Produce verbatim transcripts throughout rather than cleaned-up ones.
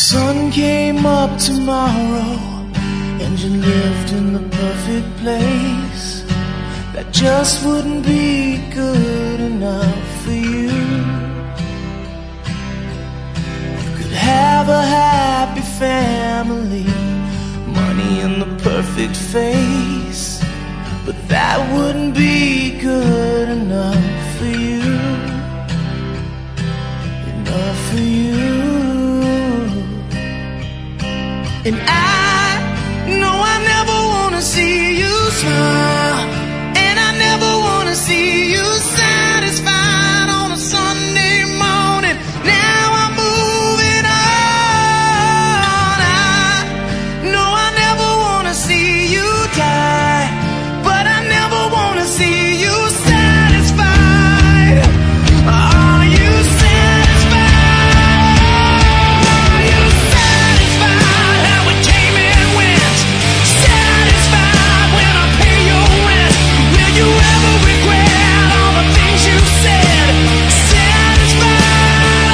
sun came up tomorrow and you lived in the perfect place that just wouldn't be good enough for you. You could have a happy family, money and the perfect face, but that wouldn't be good enough for you. Enough for you. And I know I never wanna see you smile, and I never wanna see you satisfied on a Sunday morning. Now I'm moving on. I know I never wanna see you die, but I never wanna see you satisfied. Are you satisfied? Are you satisfied how it came and went? Satisfied when I pay your rent? Will you ever regret all the things you said? Satisfied.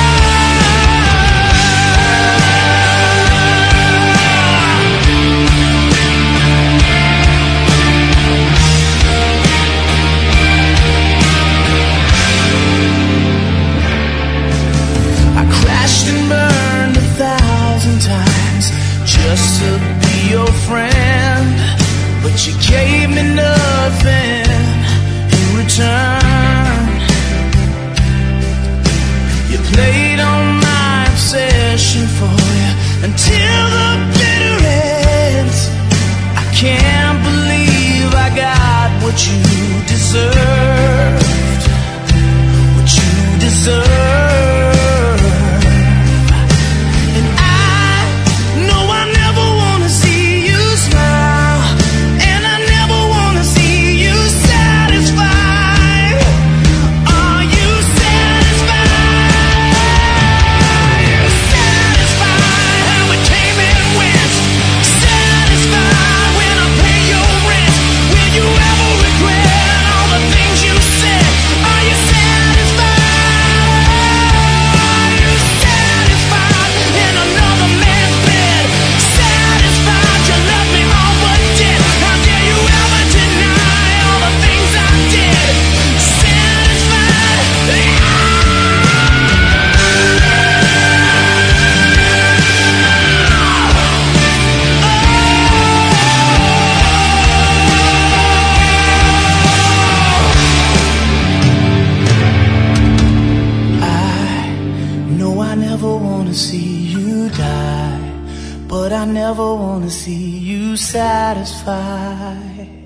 I crashed and burned a thousand times just to be your friend, but you gave me nothing in return. You played on my obsession for you until the bitter end. I can't believe I got what you deserved, what you deserve. And I know I never wanna see you smile, and I never wanna see you satisfied. Are you satisfied? Are you satisfied how it came and went? Satisfied when I pay your rent? Will you ever regret all the things you said? Are you satisfied? Are you satisfied in another man's bed? Satisfied you left me all but dead? How dare you ever deny all the things I did? Satisfied. I know I never wanna see you die, but I never wanna see you satisfied.